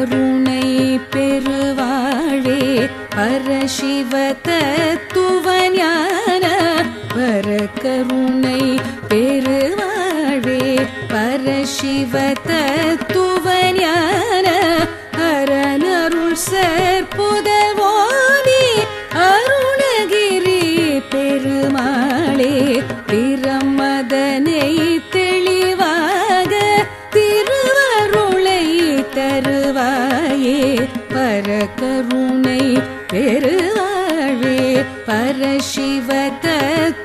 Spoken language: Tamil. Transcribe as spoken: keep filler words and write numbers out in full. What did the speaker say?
கருணை பெருவாழே பரசிவ தத்துவ ஞான வர கருணை பெருவாழே பரசிவ தத்துவ ஞான அரணருள் சேர்ப்புதல்வோனி அருணகிரி பெருமாளே பிரமதனை தெளிவாக திருவருளை தருவாயே பரகருணை பெருவாழே பரசிவ தத்துவ